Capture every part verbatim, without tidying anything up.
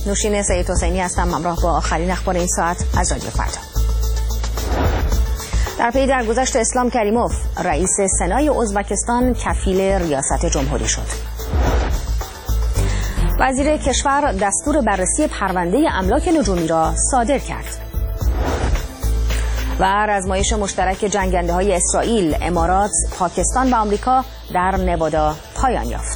نوشین سید حسینی هستم، همراه با آخرین اخبار این ساعت از رادیو فردا. در پی درگذشت اسلام کریموف، رئیس سنای ازبکستان کفیل ریاست جمهوری شد. وزیر کشور دستور بررسی پرونده املاک نجومی را صادر کرد. و آزمایش مشترک جنگنده‌های اسرائیل، امارات، پاکستان و آمریکا در نوادا پایان یافت.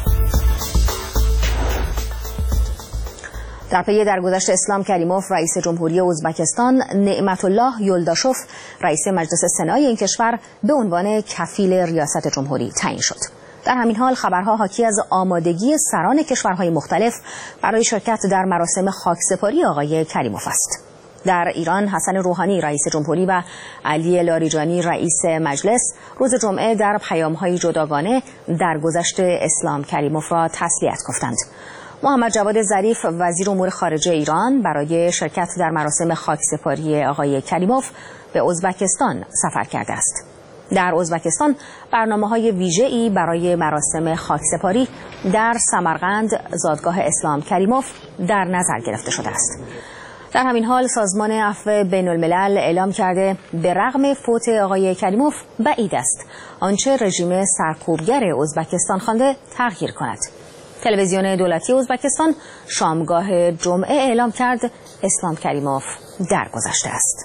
در پی درگذشت اسلام کریموف، رئیس جمهوری ازبکستان نعمت الله یلداشوف، رئیس مجلس سنای این کشور، به عنوان کفیل ریاست جمهوری تعیین شد. در همین حال خبرها حاکی از آمادگی سران کشورهای مختلف برای شرکت در مراسم خاکسپاری آقای کریموف است. در ایران، حسن روحانی رئیس جمهوری و علی لاریجانی رئیس مجلس روز جمعه در پیام‌های جداگانه درگذشت اسلام کریموف را تسلیت گفتند. محمد جواد ظریف وزیر امور خارجه ایران برای شرکت در مراسم خاکسپاری آقای کریموف به ازبکستان سفر کرده است. در ازبکستان برنامه‌های ویژه‌ای برای مراسم خاکسپاری در سمرقند زادگاه اسلام کریموف در نظر گرفته شده است. در همین حال سازمان عفو بین الملل اعلام کرده به رغم فوت آقای کریموف بعید است آنچه رژیم سرکوبگر ازبکستان خوانده تغییر کند. تلویزیون دولتی ازبکستان شامگاه جمعه اعلام کرد اسلام کریموف درگذشته است.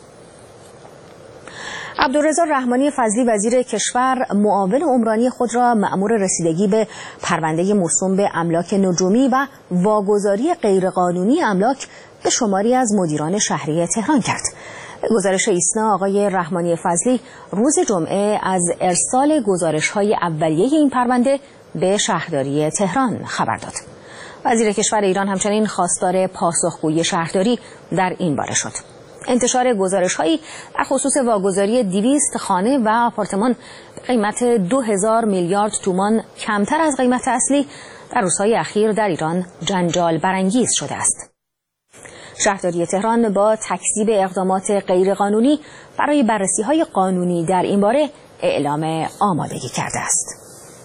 عبدالرضا رحمانی فضلی وزیر کشور معاون عمرانی خود را مأمور رسیدگی به پرونده موسوم به املاک نجومی و واگذاری غیرقانونی املاک به شماری از مدیران شهری تهران کرد. به گزارش ایسنا، آقای رحمانی فضلی روز جمعه از ارسال گزارش‌های اولیه این پرونده به شهرداری تهران خبر داد. وزیر کشور ایران همچنین خواستار پاسخگویی شهرداری در این باره شد. انتشار گزارش‌هایی در خصوص واگذاری دویست خانه و آپارتمان به قیمت دو هزار میلیارد تومان کمتر از قیمت اصلی در روزهای اخیر در ایران جنجال برانگیز شده است. شهرداری تهران با تکذیب اقدامات غیرقانونی برای بررسی‌های قانونی در این باره اعلام آمادگی کرده است.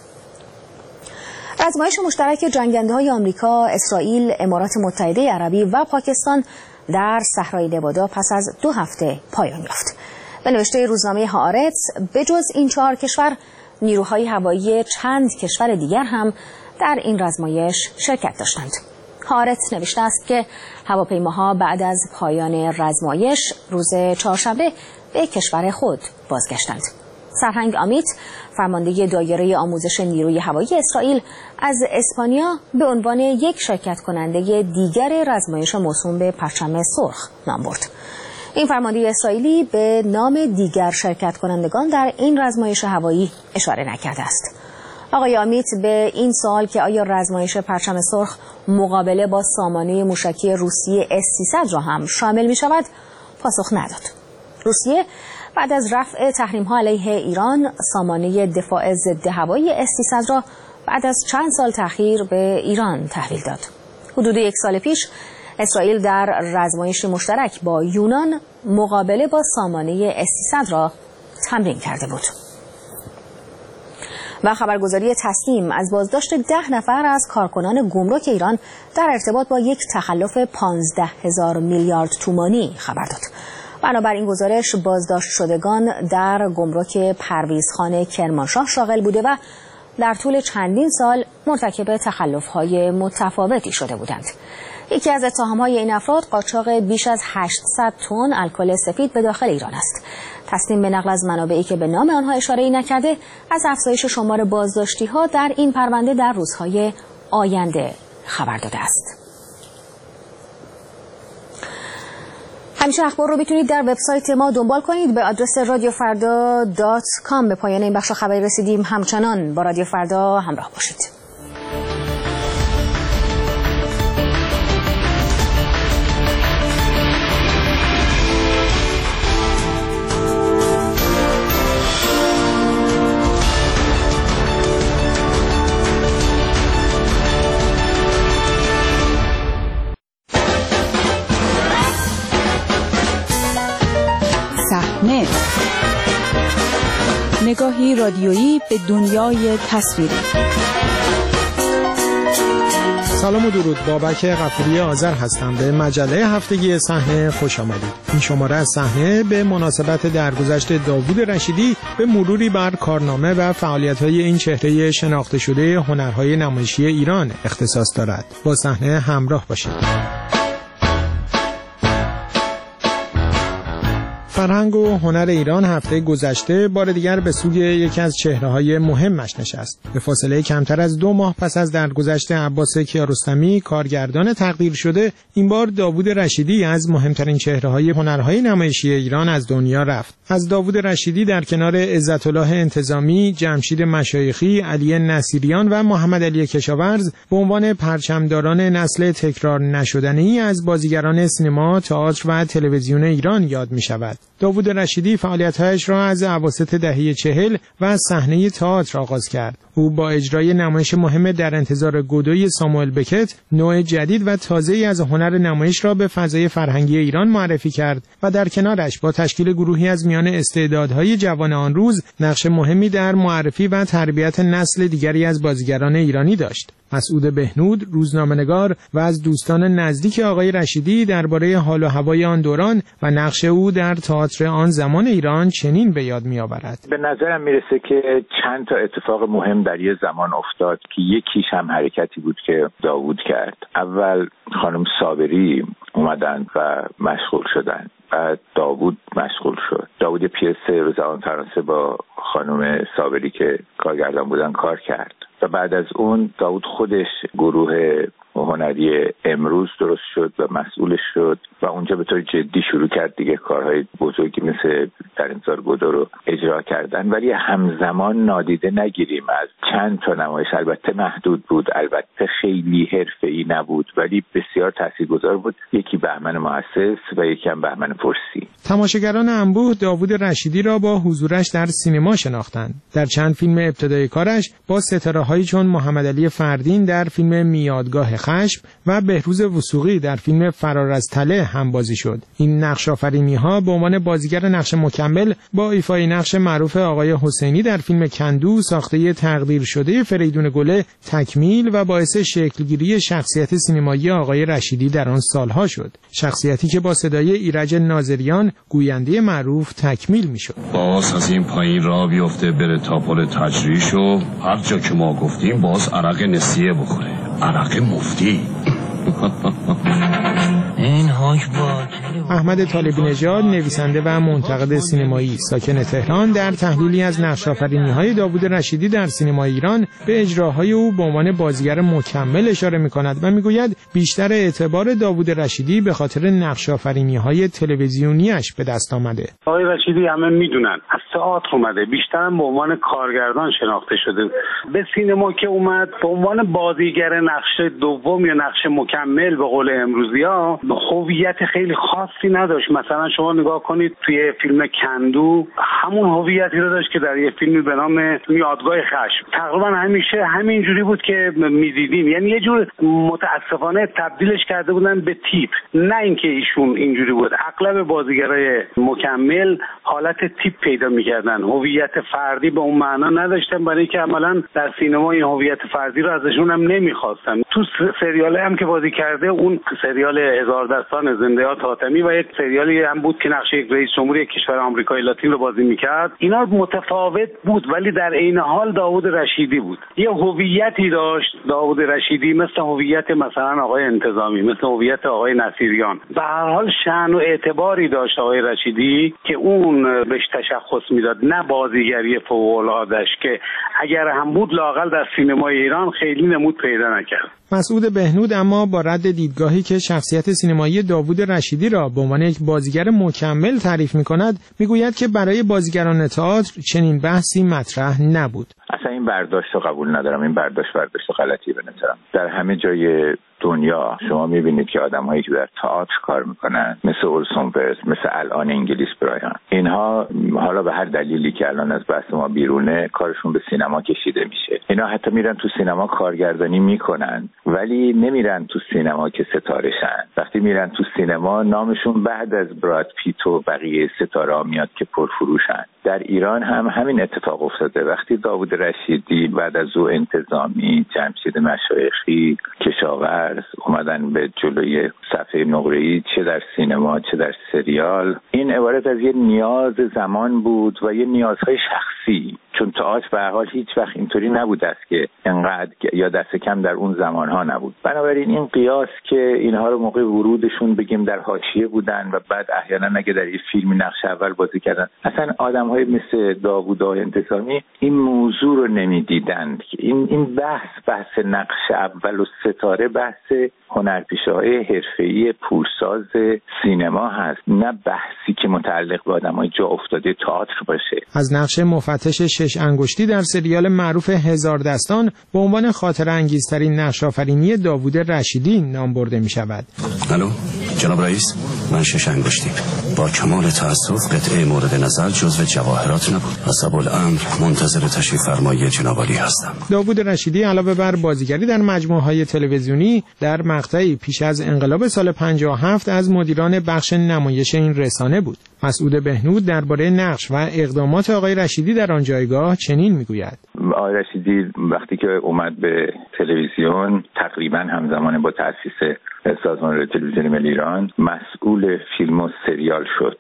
آزمایش مشترک جنگنده‌های آمریکا، اسرائیل، امارات متحده عربی و پاکستان در صحرای نوادا پس از دو هفته پایان یافت. به نوشته روزنامه هآرتس، به جز این چهار کشور، نیروهای هوایی چند کشور دیگر هم در این آزمایش شرکت داشتند. هآرتس نوشته است که هواپیماها بعد از پایان آزمایش روز چهارشنبه به کشور خود بازگشتند. سرهنگ آمیت، فرمانده دایره آموزش نیروی هوایی اسرائیل، از اسپانیا به عنوان یک شرکت کننده دیگر آزمایش موسوم به پرچم سرخ نام برد. این فرمانده اسرائیلی به نام دیگر شرکت کنندگان در این آزمایش هوایی اشاره نکرده است. آقای آمیت به این سوال که آیا آزمایش پرچم سرخ مقابله با سامانه موشکی روسیه اس سیصد را هم شامل می شود پاسخ نداد. روسیه بعد از رفع تحریم‌ها علیه ایران، سامانه دفاع ضد هوایی اس سیصد را بعد از چند سال تأخیر به ایران تحویل داد. حدود یک سال پیش اسرائیل در آزمایشی مشترک با یونان مقابله با سامانه اس سیصد را تمرین کرده بود. و خبرگزاری تسنیم از بازداشت ده نفر از کارکنان گمرک ایران در ارتباط با یک تخلف پانزده هزار میلیارد تومانی خبر داد. بنابراین گزارش، بازداشت شدگان در گمرک پرویزخان کرمانشاه شاغل بوده و در طول چندین سال مرتکب تخلف‌های متفاوتی شده بودند. یکی از اتهام‌های این افراد قاچاق بیش از هشتصد تن الکل سفید به داخل ایران است. تسنیم به نقل از منابعی که به نام آنها اشاره‌ای نکرده از افزایش شمار بازداشتی‌ها در این پرونده در روزهای آینده خبر داده است. همیشه اخبار رو میتونید در وبسایت ما دنبال کنید به آدرس رادیو فردا دات کام. به پایان این بخش خبری رسیدیم. همچنان با رادیو فردا همراه باشید. صحنه، نگاهی رادیویی به دنیای تصویری. سلام و درود، بابک غفوری آذر هستم. به مجله هفتگی صحنه خوش آمدید. این شماره از صحنه به مناسبت درگذشت داوود رشیدی به مروری بر کارنامه و فعالیت‌های این چهره شناخته شده هنرهای نمایشی ایران اختصاص دارد. با صحنه همراه باشید. فرهنگ و هنر ایران هفته گذشته بار دیگر به سوی یکی از چهره‌های مهمش نشست. به فاصله کمتر از دو ماه پس از درگذشت عباس کیارستمی، کارگردان تقدیر شده، این بار داوود رشیدی از مهمترین چهره‌های هنرهای نمایشی ایران از دنیا رفت. از داوود رشیدی در کنار عزت‌الله انتظامی، جمشید مشایخی، علی نصیریان و محمد علی کشاورز به عنوان پرچمداران نسل تکرار نشدنی از بازیگران سینما، تئاتر و تلویزیون ایران یاد می‌شود. داوود رشیدی فعالیت‌هایش را از اواسط دهه چهل و صحنه تئاتر آغاز کرد. او با اجرای نمایش مهم در انتظار گودوی ساموئل بکت، نوع جدید و تازه‌ای از هنر نمایش را به فضای فرهنگی ایران معرفی کرد و در کنارش با تشکیل گروهی از میان استعدادهای جوان آن روز نقش مهمی در معرفی و تربیت نسل دیگری از بازیگران ایرانی داشت. مسعود بهنود، روزنامه‌نگار و از دوستان نزدیک آقای رشیدی، درباره حال و هوای آن دوران و نقش او در تئاتر آن زمان ایران چنین به یاد می‌آورد: به نظرم میرسه که چند تا اتفاق مهم در یه زمان افتاد که یکیش هم حرکتی بود که داوود کرد. اول خانم صابری اومدن و مشغول شدن، بعد داوود مشغول شد. داوود پیسه روزنامه فرانسه با خانم صابری که کارگردان بودن کار کرد و بعد از اون داوود خودش گروه هنری امروز درست شد و مسئولش شد و اونجا به طور جدی شروع کرد دیگه کارهای بزرگی مثل در انتظار گودو رو اجرا کردن. ولی همزمان نادیده نگیریم از چند تا نمایش، البته محدود بود، البته خیلی حرفه‌ای نبود ولی بسیار تاثیرگذار بود. یکی بهمن مؤسس و یکی هم بهمن فرسی. تماشاگران انبوه داوود رشیدی را با حضورش در سینما شناختند. در چند فیلم ابتدایی کارش با ستاره‌هایی چون محمد علی فردین در فیلم میادگاه خشم و بهروز وثوقی در فیلم فرار از تله همبازی شد. این نقش آفرینی‌ها به عنوان بازیگر نقش مکمل با ایفای نقش معروف آقای حسینی در فیلم کندو ساخته تقدیر شده فریدون گله تکمیل و باعث شکلگیری شخصیت سینمایی آقای رشیدی در آن سالها شد. شخصیتی که با صدای ایرج ناظریان گوینده معروف تکمیل میشد. باز از این پایین راه بیفته بره تا پل تجریش و هر جا که ما گفتیم باز عرق نسیه بخوره. عرق مفتی. این هاک با احمد طالبی نژاد، نویسنده و منتقد سینمایی ساکن تهران، در تحلیلی از نقش‌آفرینی‌های داوود رشیدی در سینما ایران به اجراهای او به عنوان بازیگر مکمل اشاره می‌کند و می‌گوید بیشتر اعتبار داوود رشیدی به خاطر نقش‌آفرینی‌های تلویزیونیش به دست آمده. آقای رشیدی همه می‌دونن از تئاتر اومده، بیشتر به عنوان کارگردان شناخته شده. به سینما که اومد به عنوان بازیگر نقش دوم یا نقش مکمل به قول امروزی‌ها هویت خیلی خاصی نداشت. مثلا شما نگاه کنید توی فیلم کندو همون هویتی رو داشت که در یه فیلمی به نام میادگاه خشم. تقریبا همیشه همین جوری بود که می‌دیدیم، یعنی یه جور متاسفانه تبدیلش کرده بودن به تیپ، نه اینکه ایشون اینجوری بود. اغلب بازیگرای مکمل حالت تیپ پیدا می‌کردن، هویت فردی به اون معنا نداشتن، برای اینکه عملاً در سینما این هویت فردی رو ازشون هم نمی‌خواستن. تو سریال هم که بازی کرده، اون سریال هزار دستان زنده‌یاد حاتمی و یک سریالی هم بود که نقش یک رئیس جمهوری کشور آمریکای لاتین رو بازی می‌کرد، اینا متفاوت بود ولی در عین حال داوود رشیدی بود. یه هویتی داشت داوود رشیدی، مثل هویت مثلا آقای انتظامی، مثل هویت آقای نصیریان. به هر حال شأن و اعتباری داشت آقای رشیدی که اون بهش تشخص میداد، نه بازیگری فوق‌العاده‌اش که اگر هم بود لااقل در سینمای ایران خیلی نمود پیدا نکرد. مسعود بهنود اما با رد دیدگاهی که شخصیت سینمایی داوود رشیدی را به عنوان یک بازیگر مکمل تعریف می‌کند، می‌گوید که برای بازیگران تئاتر چنین بحثی مطرح نبود. اصلا این برداشت رو قبول ندارم. این برداشت برداشت غلطی به نظرم. در همه جای دنیا شما می‌بینید که آدم‌هایی که در تئاتر کار می‌کنن مثل اولسون ولز، مثل الان انگلیس برایان، اینها حالا به هر دلیلی که الان از بحث ما بیرونه کارشون به سینما کشیده میشه. اینا حتی میرن تو سینما کارگردانی میکنن ولی نمیرن تو سینما که ستاره شن. وقتی میرن تو سینما نامشون بعد از براد پیت و بقیه ستاره‌ها میاد که پرفروشن. در ایران هم همین اتفاق افتاده. وقتی داوود رشیدی بعد از او انتظامی، جمشید مشایخی، کشاورز اومدن به جلوی صفحه نقره‌ای، چه در سینما چه در سریال، این عبارت از یه نیاز زمان بود و یه نیازهای شخصی، چون تئاتر به هر حال هیچ وقت اینطوری نبوده است که انقدر یا دست کم در اون زمانها نبود. بنابراین این قیاس که اینها رو موقع ورودشون بگیم در حاشیه بودن و بعد احیانا اگه در یه فیلمی نقش اول بازی کردن، اصلا آدم‌های مثل داوود انتظامی این موضوع رو نمی‌دیدند. این این بحث بحث نقش اول و ستاره بحث هنرپیشه‌های حرفه‌ای پورساز سینما هست، نه بحثی که متعلق به آدم‌های جا افتاده تئاتر باشه. از نقش مفتش شش انگشتی در سریال معروف هزار دستان به عنوان خاطره انگیزترین نقش آفرینی داوود رشیدی نام برده می‌شود. الو جناب رئیس، من شش انگشتی. با کمال تأسف قطعه مورد نظر جزو جواهرات نبود. حسب الامر منتظر تشریف فرمایی جناب عالی هستم. داوود رشیدی علاوه بر بازیگری در مجموعه‌های تلویزیونی، در مقطعی پیش از انقلاب سال پنجاه و هفت از مدیران بخش نمایش این رسانه بود. مسعود بهنود درباره نقش و اقدامات آقای رشیدی در آن جایگاه چنین میگوید: آقای رشیدی وقتی که اومد به تلویزیون تقریبا همزمان با تأسیس سازمان تلویزیون ملی ایران مسئول فیلم و سریال شد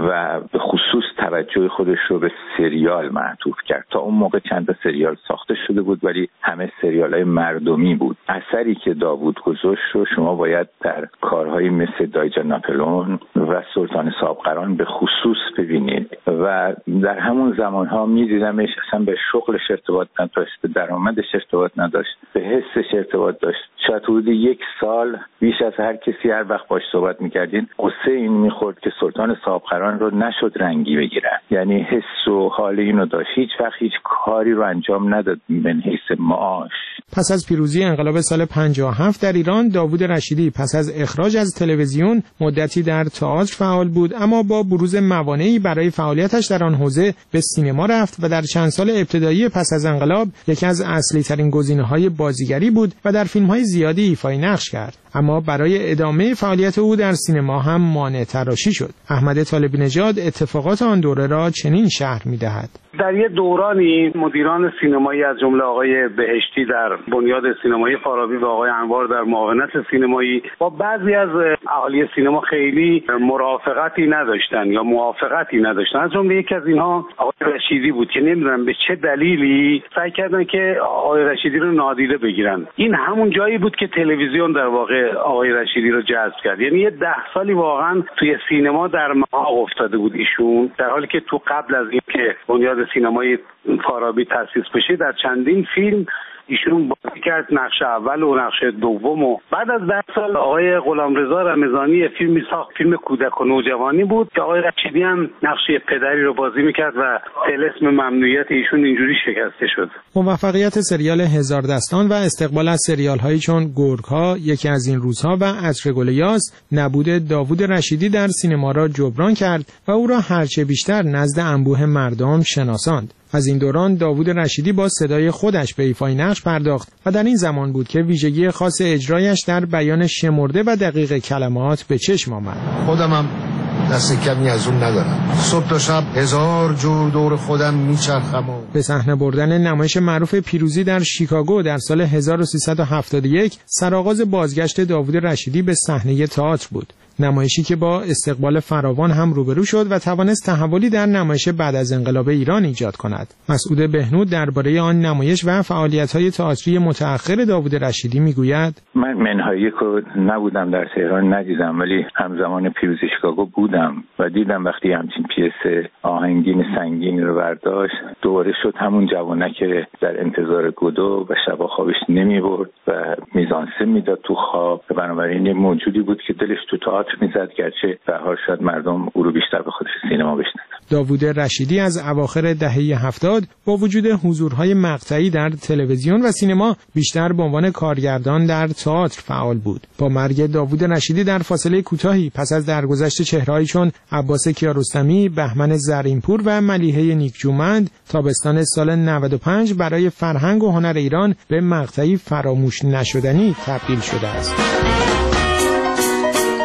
و به خصوص توجه خودش رو به سریال معطوف کرد. تا اون موقع چند تا سریال ساخته شده بود ولی همه سریال‌های مردمی بود. اثری که داوود گذاشت رو شما باید در کارهایی مثل دایجان ناپلئون و سلطان صاحبقران به خصوص ببینید و در همون زمانها می‌دیدمش اصلا به شغلش ارتباط نداشت، به درآمدش ارتباط نداشت، به حسش ارتباط داشت. شاید حدود یک سال بیش از هر کسی هر وقت باش صحبت می‌کردین قصه این می‌خورد که سلطان صاحبقران رو نشد رنگی بگیرن، یعنی حس و حال اینو داشت، هیچ وقت هیچ کاری رو انجام نداد من حیث معاش. پس از پیروزی انقلاب سال پنجاه و هفت در ایران، داوود رشیدی پس از اخراج از تلویزیون مدتی در تئاتر فعال بود، اما با بروز موانعی برای فعالیتش در آن حوزه به سینما رفت و در چند سال ابتدایی پس از انقلاب یکی از اصلی ترین گزینه‌های بازیگری بود و در فیلم‌های زیادی ایفای نقش کرد. اما برای ادامه فعالیت او در سینما هم مانع تراشی شد. احمد طالبی نژاد اتفاقات آن دوره را چنین شرح می‌دهد: در یه دورانی مدیران سینمایی از جمله آقای بهشتی در بنیاد سینمایی فارابی و آقای انوار در معاونت سینمایی با بعضی از اهالی سینما خیلی مرافقتی نداشتن یا موافقتی نداشتن. از جمله یکی از اینها آقای رشیدی بود که نمیدونم به چه دلیلی سعی کردن که آقای رشیدی رو نادیده بگیرن. این همون جایی بود که تلویزیون در واقع آقای رشیدی رو جذب کرد. یعنی یه ده سالی واقعا توی سینما در محاق افتاده بود ایشون، در حالی که تو قبل از اینکه بنیاد سینمای فارابی تأسیس بشه در چندین فیلم ایشون بازی کرد، نقش اول و نقش دوم، و بعد از ده سال آقای غلامرضا رمضانی فیلمی ساخت، فیلم کودک و نوجوانی بود که آقای رشیدی هم نقش پدری رو بازی میکرد و طلسم ممنوعیت ایشون اینجوری شکسته شد. موفقیت سریال هزار دستان و استقبال از سریال‌هایی چون گرگ‌ها، یکی از این روزها و عطر گل یاس نبود داوود رشیدی در سینما را جبران کرد و او را هرچه بیشتر نزد انبوه مردم شناساند. از این دوران داوود رشیدی با صدای خودش به ایفای نقش پرداخت و در این زمان بود که ویژگی خاص اجرایش در بیان شمرده و دقیق کلمات به چشم آمد. خودمم دست کمی از اون ندارم. صبح تا شب هزار جور دور خودم میچرخم. و به صحنه بردن نمایش معروف پیروزی در شیکاگو در سال هزار و سیصد و هفتاد و یک سرآغاز بازگشت داوود رشیدی به صحنه تئاتر بود. نمایشی که با استقبال فراوان هم روبرو شد و توانست تحولی در نمایش بعد از انقلاب ایران ایجاد کند. مسعود بهنود درباره آن نمایش و فعالیت‌های تئاتری متأخر داوود رشیدی میگوید: من منهای که نبودم در تهران ندیدم، ولی همزمان پیروزی شیکاگو بودم و دیدم وقتی همچین پیس آهنگین سنگین رو برداشت، دوره شد همون جوانه که در انتظار گودو و شب خوابش نمیبرد و میزانسه میداد تو خواب، بنابراین یه موجودی بود که دلش تو تئاتر میزد، گرچه به هر شاید مردم او رو بیشتر به خودش سینما بشناسن. داوود رشیدی از اواخر دهه هفتاد با وجود حضورهای مقطعی در تلویزیون و سینما بیشتر به عنوان کارگردان در تئاتر فعال بود. با مرگ داوود رشیدی در فاصله کوتاهی پس از درگذشت چهرهایی چون عباس کیارستمی، بهمن زرینپور و ملیحه نیکجومند، تابستان سال نود و پنج برای فرهنگ و هنر ایران به مقطعی فراموش نشدنی تبدیل شده است.